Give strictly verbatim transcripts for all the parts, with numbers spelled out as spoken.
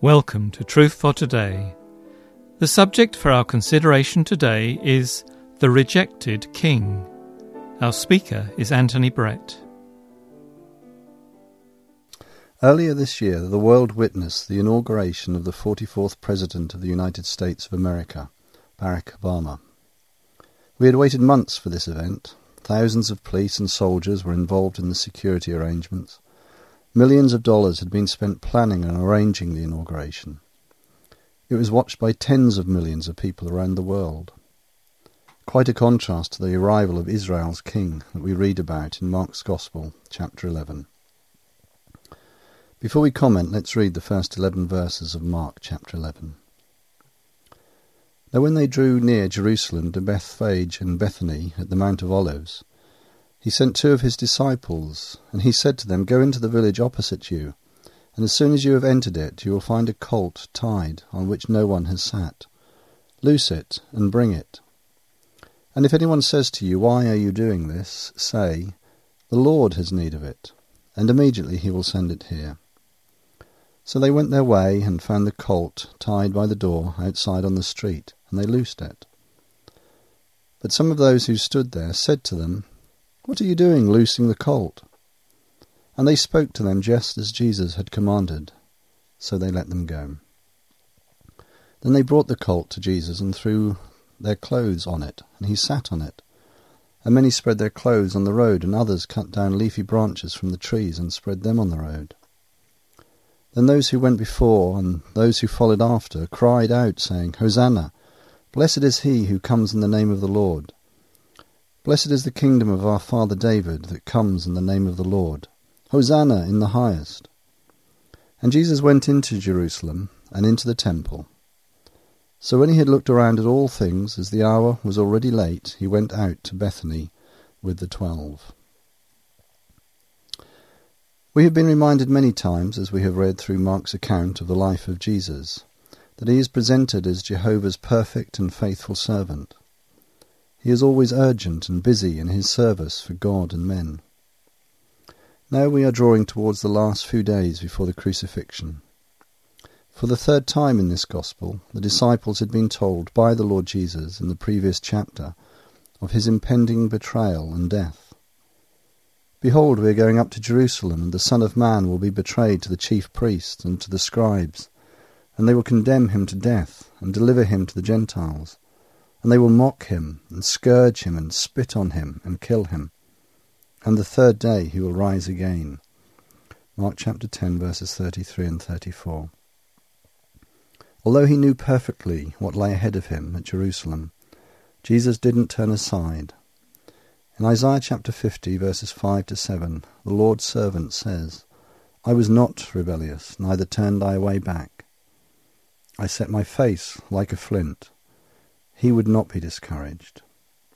Welcome to Truth for Today. The subject for our consideration today is The Rejected King. Our speaker is Anthony Brett. Earlier this year, the world witnessed the inauguration of the forty-fourth President of the United States of America, Barack Obama. We had waited months for this event. Thousands of police and soldiers were involved in the security arrangements. Millions of dollars had been spent planning and arranging the inauguration. It was watched by tens of millions of people around the world. Quite a contrast to the arrival of Israel's king that we read about in Mark's Gospel, chapter eleven. Before we comment, let's read the first eleven verses of Mark chapter eleven. Now when they drew near Jerusalem to Bethphage and Bethany at the Mount of Olives, he sent two of his disciples, and he said to them, Go into the village opposite you, and as soon as you have entered it, you will find a colt tied, on which no one has sat. Loose it, and bring it. And if anyone says to you, Why are you doing this? Say, The Lord has need of it, and immediately he will send it here. So they went their way, and found the colt tied by the door outside on the street, and they loosed it. But some of those who stood there said to them, What are you doing, loosing the colt? And they spoke to them just as Jesus had commanded, so they let them go. Then they brought the colt to Jesus and threw their clothes on it, and he sat on it. And many spread their clothes on the road, and others cut down leafy branches from the trees and spread them on the road. Then those who went before and those who followed after cried out, saying, Hosanna! Blessed is he who comes in the name of the Lord. Blessed is the kingdom of our father David that comes in the name of the Lord. Hosanna in the highest. And Jesus went into Jerusalem and into the temple. So when he had looked around at all things, as the hour was already late, he went out to Bethany with the twelve. We have been reminded many times, as we have read through Mark's account of the life of Jesus, that he is presented as Jehovah's perfect and faithful servant. He is always urgent and busy in his service for God and men. Now we are drawing towards the last few days before the crucifixion. For the third time in this Gospel, the disciples had been told by the Lord Jesus in the previous chapter of his impending betrayal and death. Behold, we are going up to Jerusalem, and the Son of Man will be betrayed to the chief priests and to the scribes, and they will condemn him to death and deliver him to the Gentiles. And they will mock him, and scourge him, and spit on him, and kill him. And the third day he will rise again. Mark chapter ten, verses thirty-three and thirty-four. Although he knew perfectly what lay ahead of him at Jerusalem, Jesus didn't turn aside. In Isaiah chapter fifty, verses five to seven, the Lord's servant says, I was not rebellious, neither turned I away back. I set my face like a flint. He would not be discouraged.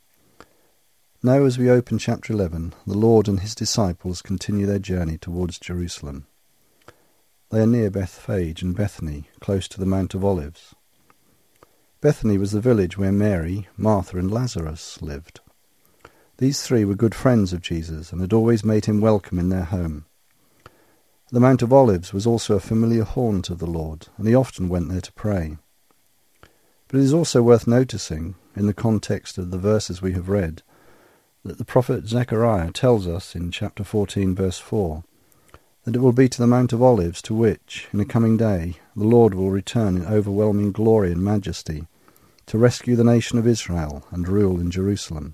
Now as we open chapter eleven, the Lord and his disciples continue their journey towards Jerusalem. They are near Bethphage and Bethany, close to the Mount of Olives. Bethany was the village where Mary, Martha and Lazarus lived. These three were good friends of Jesus and had always made him welcome in their home. The Mount of Olives was also a familiar haunt of the Lord, and he often went there to pray. But it is also worth noticing, in the context of the verses we have read, that the prophet Zechariah tells us in chapter fourteen, verse four, that it will be to the Mount of Olives to which, in a coming day, the Lord will return in overwhelming glory and majesty, to rescue the nation of Israel and rule in Jerusalem.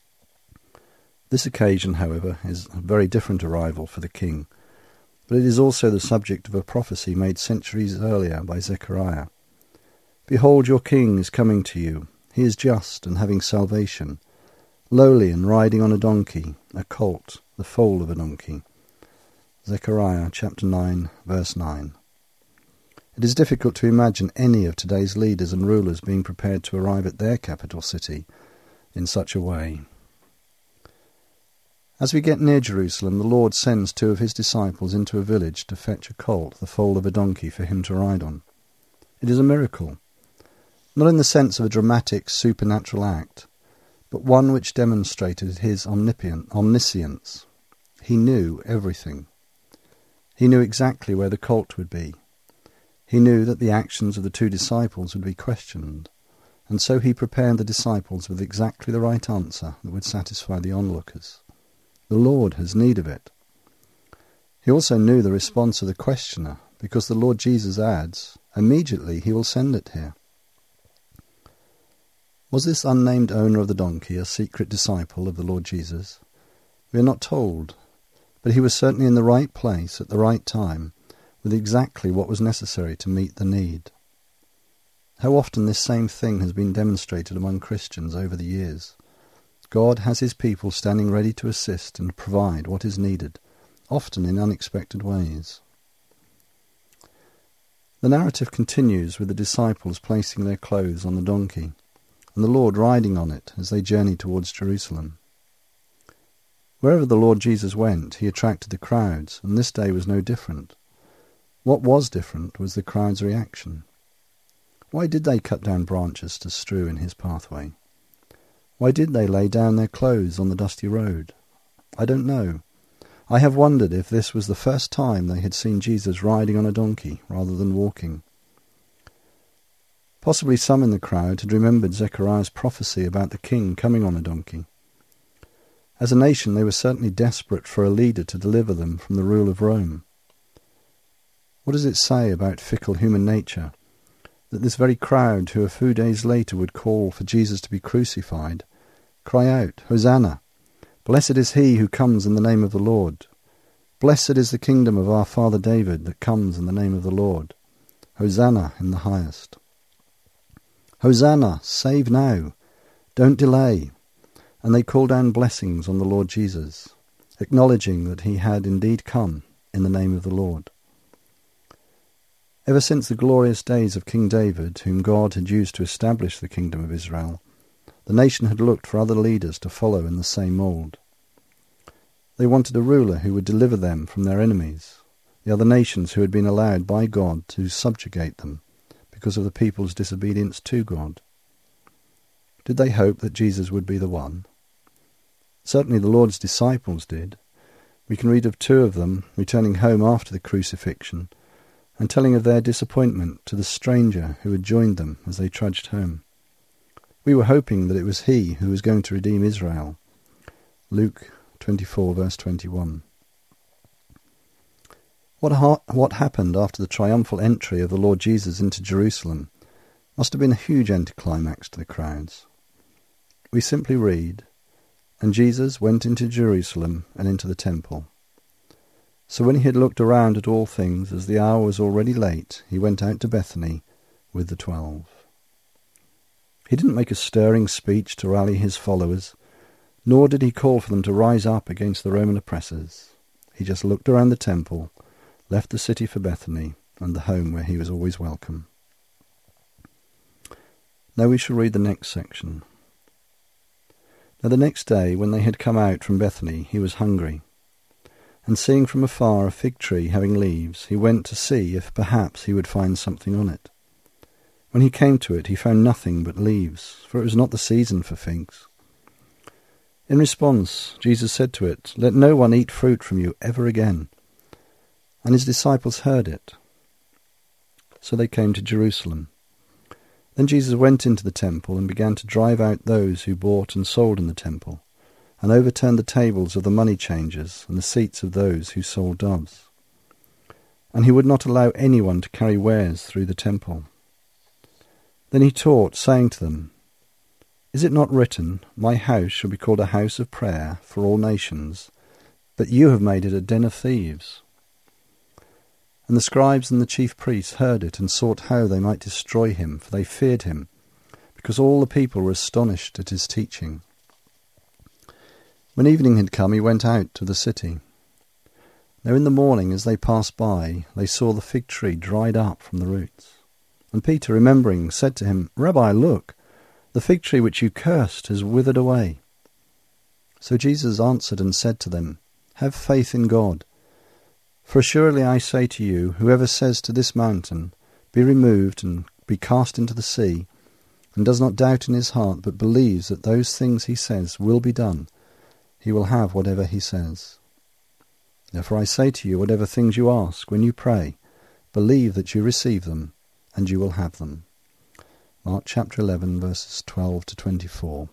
This occasion, however, is a very different arrival for the king, but it is also the subject of a prophecy made centuries earlier by Zechariah. Behold, your king is coming to you. He is just and having salvation, lowly and riding on a donkey, a colt, the foal of a donkey. Zechariah chapter nine, verse nine. It is difficult to imagine any of today's leaders and rulers being prepared to arrive at their capital city in such a way. As we get near Jerusalem, the Lord sends two of his disciples into a village to fetch a colt, the foal of a donkey, for him to ride on. It is a miracle. Not in the sense of a dramatic supernatural act, but one which demonstrated his omnipotent omniscience. He knew everything. He knew exactly where the colt would be. He knew that the actions of the two disciples would be questioned, and so he prepared the disciples with exactly the right answer that would satisfy the onlookers. The Lord has need of it. He also knew the response of the questioner, because the Lord Jesus adds, immediately he will send it here. Was this unnamed owner of the donkey a secret disciple of the Lord Jesus? We are not told, but he was certainly in the right place at the right time, with exactly what was necessary to meet the need. How often this same thing has been demonstrated among Christians over the years. God has his people standing ready to assist and provide what is needed, often in unexpected ways. The narrative continues with the disciples placing their clothes on the donkey, and the Lord riding on it as they journey towards Jerusalem. Wherever the Lord Jesus went, he attracted the crowds, and this day was no different. What was different was the crowd's reaction. Why did they cut down branches to strew in his pathway? Why did they lay down their clothes on the dusty road? I don't know. I have wondered if this was the first time they had seen Jesus riding on a donkey rather than walking. Possibly some in the crowd had remembered Zechariah's prophecy about the king coming on a donkey. As a nation, they were certainly desperate for a leader to deliver them from the rule of Rome. What does it say about fickle human nature, that this very crowd who a few days later would call for Jesus to be crucified, cry out, Hosanna! Blessed is he who comes in the name of the Lord. Blessed is the kingdom of our father David that comes in the name of the Lord. Hosanna in the highest. Hosanna, save now, don't delay. And they call down blessings on the Lord Jesus, acknowledging that he had indeed come in the name of the Lord. Ever since the glorious days of King David, whom God had used to establish the kingdom of Israel, the nation had looked for other leaders to follow in the same mould. They wanted a ruler who would deliver them from their enemies, the other nations who had been allowed by God to subjugate them because of the people's disobedience to God. Did they hope that Jesus would be the one? Certainly the Lord's disciples did. We can read of two of them returning home after the crucifixion and telling of their disappointment to the stranger who had joined them as they trudged home. We were hoping that it was he who was going to redeem Israel. Luke twenty-four, verse twenty-one. What, ha- what happened after the triumphal entry of the Lord Jesus into Jerusalem must have been a huge anticlimax to the crowds. We simply read, and Jesus went into Jerusalem and into the temple. So when he had looked around at all things, as the hour was already late, he went out to Bethany with the twelve. He didn't make a stirring speech to rally his followers, nor did he call for them to rise up against the Roman oppressors. He just looked around the temple, left the city for Bethany, and the home where he was always welcome. Now we shall read the next section. Now the next day, when they had come out from Bethany, he was hungry. And seeing from afar a fig tree having leaves, he went to see if perhaps he would find something on it. When he came to it, he found nothing but leaves, for it was not the season for figs. In response, Jesus said to it, "Let no one eat fruit from you ever again." And his disciples heard it. So they came to Jerusalem. Then Jesus went into the temple and began to drive out those who bought and sold in the temple, and overturned the tables of the money changers and the seats of those who sold doves. And he would not allow anyone to carry wares through the temple. Then he taught, saying to them, "Is it not written, 'My house shall be called a house of prayer for all nations'? But you have made it a den of thieves." And the scribes and the chief priests heard it and sought how they might destroy him, for they feared him, because all the people were astonished at his teaching. When evening had come, he went out to the city. Now in the morning, as they passed by, they saw the fig tree dried up from the roots. And Peter, remembering, said to him, "Rabbi, look, the fig tree which you cursed has withered away." So Jesus answered and said to them, "Have faith in God. For assuredly I say to you, whoever says to this mountain, 'Be removed and be cast into the sea,' and does not doubt in his heart, but believes that those things he says will be done, he will have whatever he says. Therefore I say to you, whatever things you ask when you pray, Believe that you receive them, and you will have them. Mark chapter eleven, verses twelve to twenty-four.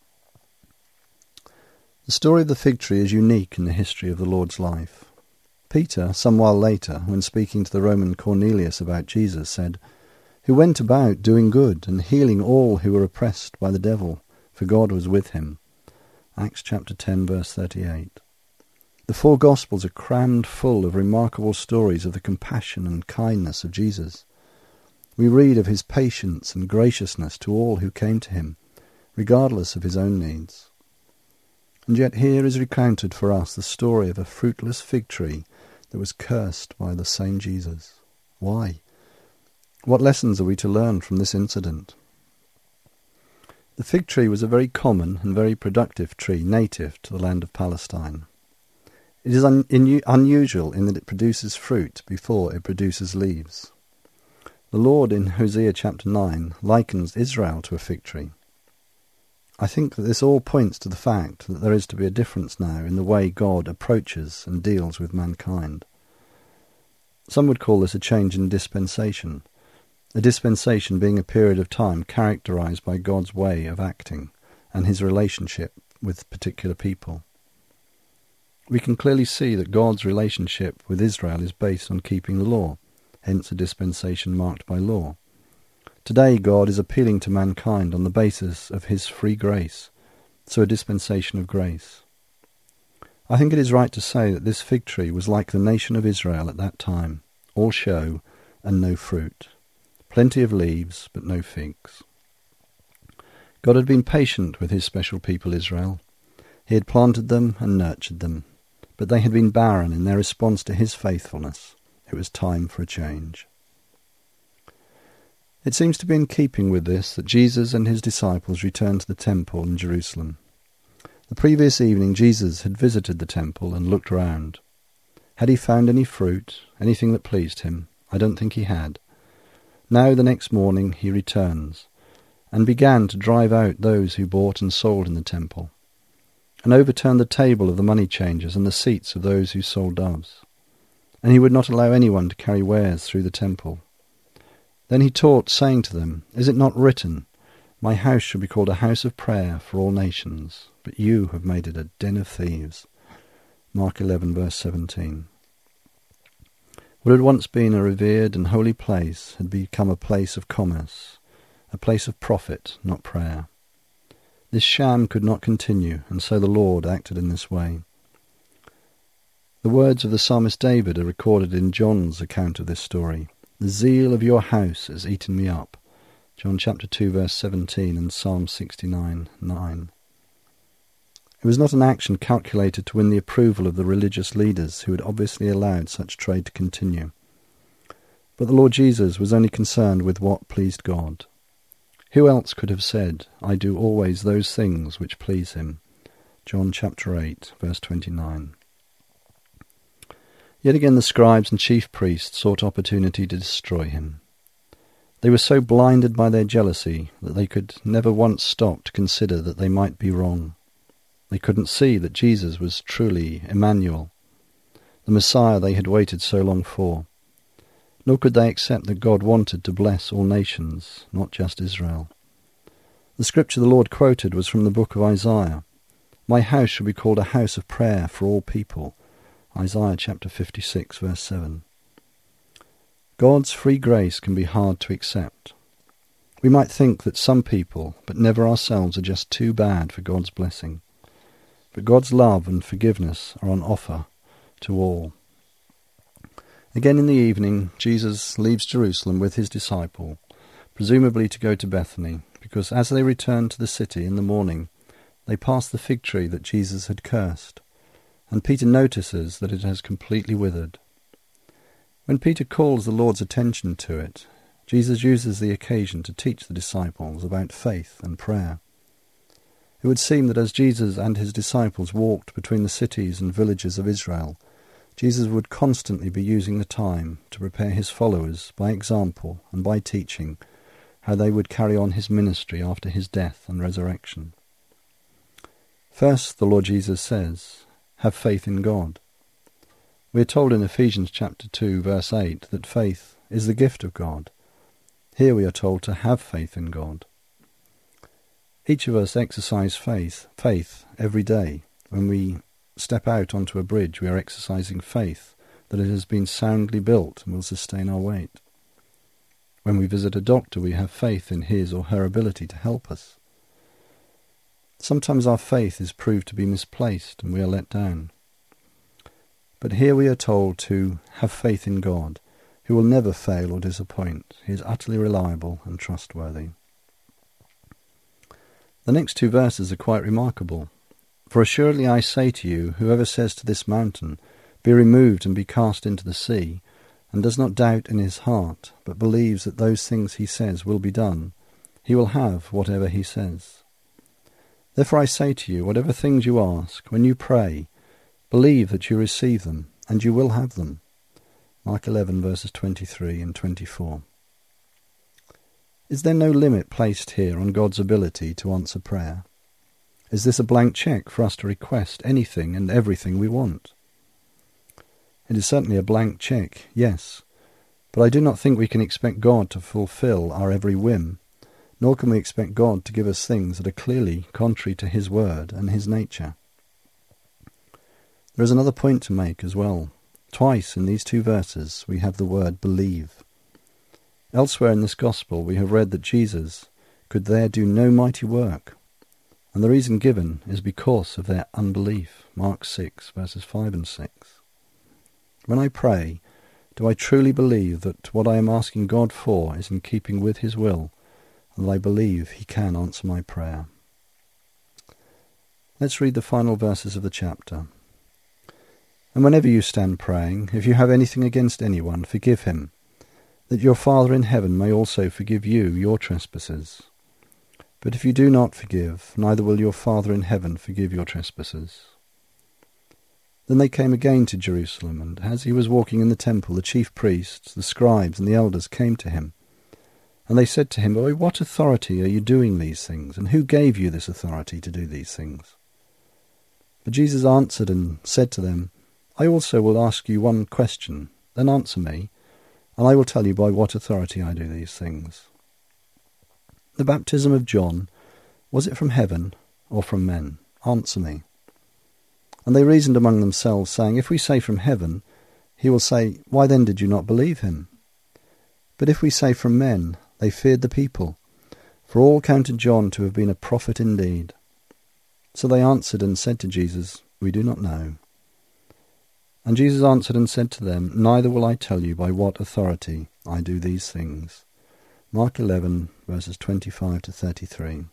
The story of the fig tree is unique in the history of the Lord's life. Peter, some while later, when speaking to the Roman Cornelius about Jesus, said, "Who went about doing good and healing all who were oppressed by the devil, for God was with him." Acts chapter ten, verse thirty-eight. The four Gospels are crammed full of remarkable stories of the compassion and kindness of Jesus. We read of his patience and graciousness to all who came to him, regardless of his own needs. And yet here is recounted for us the story of a fruitless fig tree that was cursed by the same Jesus. Why? What lessons are we to learn from this incident? The fig tree was a very common and very productive tree native to the land of Palestine. It is un- in- unusual in that it produces fruit before it produces leaves. The Lord in Hosea chapter nine likens Israel to a fig tree. I think that this all points to the fact that there is to be a difference now in the way God approaches and deals with mankind. Some would call this a change in dispensation, a dispensation being a period of time characterized by God's way of acting and his relationship with particular people. We can clearly see that God's relationship with Israel is based on keeping the law, hence a dispensation marked by law. Today God is appealing to mankind on the basis of his free grace, so a dispensation of grace. I think it is right to say that this fig tree was like the nation of Israel at that time, all show and no fruit, plenty of leaves but no figs. God had been patient with his special people Israel. He had planted them and nurtured them, but they had been barren in their response to his faithfulness. It was time for a change. It seems to be in keeping with this that Jesus and his disciples returned to the temple in Jerusalem. The previous evening Jesus had visited the temple and looked round. Had he found any fruit, anything that pleased him? I don't think he had. Now the next morning he returns, and began to drive out those who bought and sold in the temple, and overturned the table of the money changers and the seats of those who sold doves. And he would not allow anyone to carry wares through the temple. Then he taught, saying to them, "Is it not written, My house shall be called a house of prayer for all nations, but you have made it a den of thieves." Mark eleven, verse seventeen. What had once been a revered and holy place had become a place of commerce, a place of profit, not prayer. This sham could not continue, and so the Lord acted in this way. The words of the psalmist David are recorded in John's account of this story. "The zeal of your house has eaten me up." John chapter two, verse seventeen, and Psalm sixty-nine, nine. It was not an action calculated to win the approval of the religious leaders who had obviously allowed such trade to continue. But the Lord Jesus was only concerned with what pleased God. Who else could have said, "I do always those things which please him"? John chapter eight, verse twenty-nine. Yet again the scribes and chief priests sought opportunity to destroy him. They were so blinded by their jealousy that they could never once stop to consider that they might be wrong. They couldn't see that Jesus was truly Emmanuel, the Messiah they had waited so long for. Nor could they accept that God wanted to bless all nations, not just Israel. The scripture the Lord quoted was from the book of Isaiah. "My house shall be called a house of prayer for all people." Isaiah chapter fifty-six, verse seven. God's free grace can be hard to accept. We might think that some people, but never ourselves, are just too bad for God's blessing. But God's love and forgiveness are on offer to all. Again in the evening, Jesus leaves Jerusalem with his disciple, presumably to go to Bethany, because as they return to the city in the morning, they pass the fig tree that Jesus had cursed, and Peter notices that it has completely withered. When Peter calls the Lord's attention to it, Jesus uses the occasion to teach the disciples about faith and prayer. It would seem that as Jesus and his disciples walked between the cities and villages of Israel, Jesus would constantly be using the time to prepare his followers by example and by teaching how they would carry on his ministry after his death and resurrection. First, the Lord Jesus says, "Have faith in God." We are told in Ephesians chapter two, verse eight, that faith is the gift of God. Here we are told to have faith in God. Each of us exercise faith, faith every day. When we step out onto a bridge, we are exercising faith that it has been soundly built and will sustain our weight. When we visit a doctor, we have faith in his or her ability to help us. Sometimes our faith is proved to be misplaced and we are let down. But here we are told to have faith in God, who will never fail or disappoint. He is utterly reliable and trustworthy. The next two verses are quite remarkable. For assuredly I say to you, whoever says to this mountain, be removed and be cast into the sea, and does not doubt in his heart, but believes that those things he says will be done, he will have whatever he says. Therefore I say to you, whatever things you ask, when you pray, believe that you receive them, and you will have them. Mark eleven, verses twenty-three and twenty-four. Is there no limit placed here on God's ability to answer prayer? Is this a blank cheque for us to request anything and everything we want? It is certainly a blank cheque, yes, but I do not think we can expect God to fulfil our every whim, nor can we expect God to give us things that are clearly contrary to his word and his nature. There is another point to make as well. Twice in these two verses we have the word believe. Elsewhere in this gospel we have read that Jesus could there do no mighty work, and the reason given is because of their unbelief. Mark six, verses five and six. When I pray, do I truly believe that what I am asking God for is in keeping with his will, and that I believe he can answer my prayer? Let's read the final verses of the chapter. And whenever you stand praying, if you have anything against anyone, forgive him, that your Father in heaven may also forgive you your trespasses. But if you do not forgive, neither will your Father in heaven forgive your trespasses. Then they came again to Jerusalem, and as he was walking in the temple, the chief priests, the scribes, and the elders came to him. And they said to him, By what authority are you doing these things? And who gave you this authority to do these things? But Jesus answered and said to them, I also will ask you one question, then answer me, and I will tell you by what authority I do these things. The baptism of John, was it from heaven or from men? Answer me. And they reasoned among themselves, saying, If we say from heaven, he will say, Why then did you not believe him? But if we say from men, they feared the people, for all counted John to have been a prophet indeed. So they answered and said to Jesus, We do not know. And Jesus answered and said to them, Neither will I tell you by what authority I do these things. Mark eleven, verses twenty-five to thirty-three.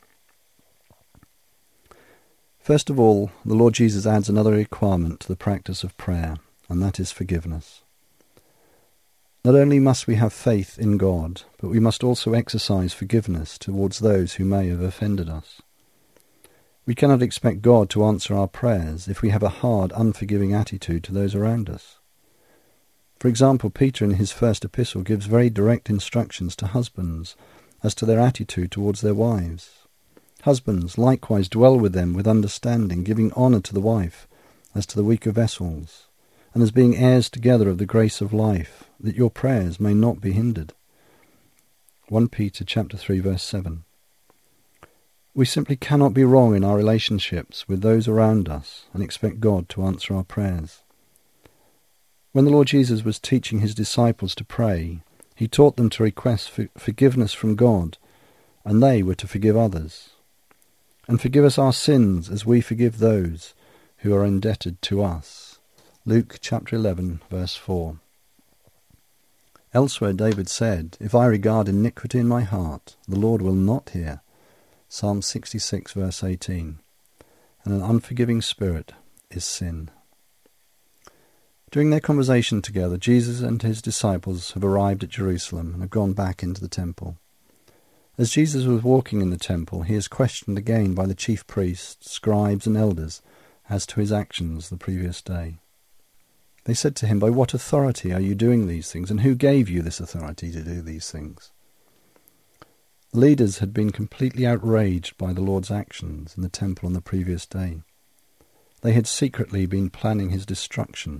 First of all, the Lord Jesus adds another requirement to the practice of prayer, and that is forgiveness. Not only must we have faith in God, but we must also exercise forgiveness towards those who may have offended us. We cannot expect God to answer our prayers if we have a hard, unforgiving attitude to those around us. For example, Peter in his first epistle gives very direct instructions to husbands as to their attitude towards their wives. Husbands, likewise dwell with them with understanding, giving honour to the wife as to the weaker vessels, and as being heirs together of the grace of life, that your prayers may not be hindered. First Peter chapter three, verse seven. We simply cannot be wrong in our relationships with those around us and expect God to answer our prayers. When the Lord Jesus was teaching his disciples to pray, he taught them to request for forgiveness from God, and they were to forgive others. And forgive us our sins as we forgive those who are indebted to us. Luke chapter eleven, verse four. Elsewhere David said, If I regard iniquity in my heart, the Lord will not hear. Psalm sixty-six, verse eighteen. And an unforgiving spirit is sin. During their conversation together, Jesus and his disciples have arrived at Jerusalem and have gone back into the temple. As Jesus was walking in the temple, he is questioned again by the chief priests, scribes, and elders as to his actions the previous day. They said to him, By what authority are you doing these things, and who gave you this authority to do these things? The leaders had been completely outraged by the Lord's actions in the temple on the previous day. They had secretly been planning his destruction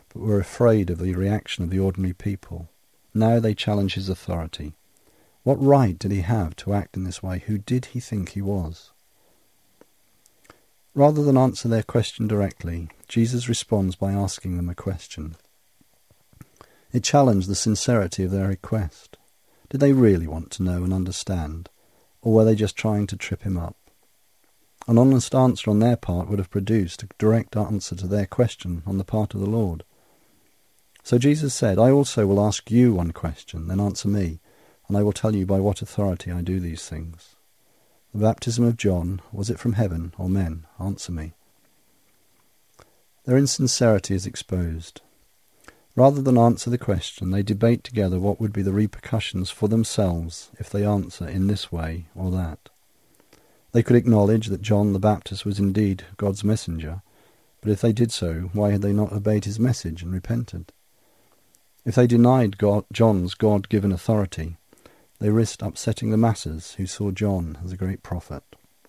but were afraid of the reaction of the ordinary people. Now they challenge his authority. What right did he have to act in this way? Who did he think he was? Rather than answer their question directly, Jesus responds by asking them a question. It challenged the sincerity of their request. Did they really want to know and understand, or were they just trying to trip him up? An honest answer on their part would have produced a direct answer to their question on the part of the Lord. So Jesus said, I also will ask you one question, then answer me, and I will tell you by what authority I do these things. The baptism of John, was it from heaven or men? Answer me. Their insincerity is exposed. Rather than answer the question, they debate together what would be the repercussions for themselves if they answer in this way or that. They could acknowledge that John the Baptist was indeed God's messenger, but if they did so, why had they not obeyed his message and repented? If they denied God, John's God-given authority, they risked upsetting the masses who saw John as a great prophet.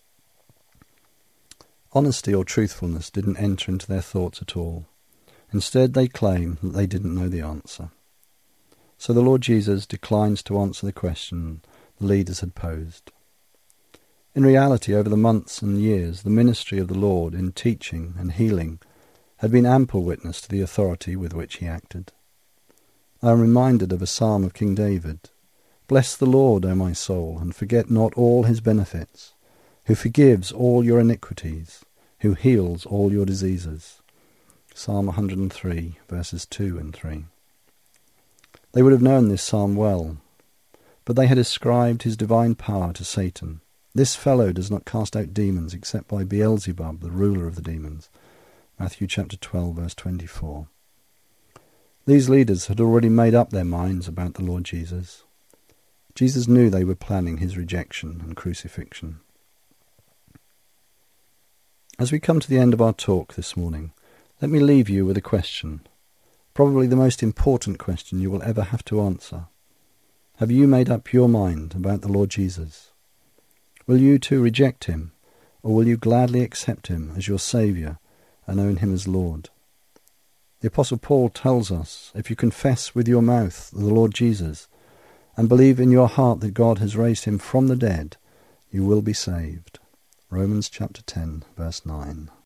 Honesty or truthfulness didn't enter into their thoughts at all. Instead, they claim that they didn't know the answer. So the Lord Jesus declines to answer the question the leaders had posed. In reality, over the months and years, the ministry of the Lord in teaching and healing had been ample witness to the authority with which he acted. I am reminded of a psalm of King David. Bless the Lord, O my soul, and forget not all his benefits, who forgives all your iniquities, who heals all your diseases. Psalm one hundred three, verses two and three. They would have known this psalm well, but they had ascribed his divine power to Satan. This fellow does not cast out demons except by Beelzebub, the ruler of the demons. Matthew chapter twelve, verse twenty-four. These leaders had already made up their minds about the Lord Jesus. Jesus knew they were planning his rejection and crucifixion. As we come to the end of our talk this morning, let me leave you with a question, probably the most important question you will ever have to answer. Have you made up your mind about the Lord Jesus? Will you too reject him, or will you gladly accept him as your Saviour and own him as Lord? The Apostle Paul tells us, if you confess with your mouth the Lord Jesus and believe in your heart that God has raised him from the dead, you will be saved. Romans chapter ten, verse nine.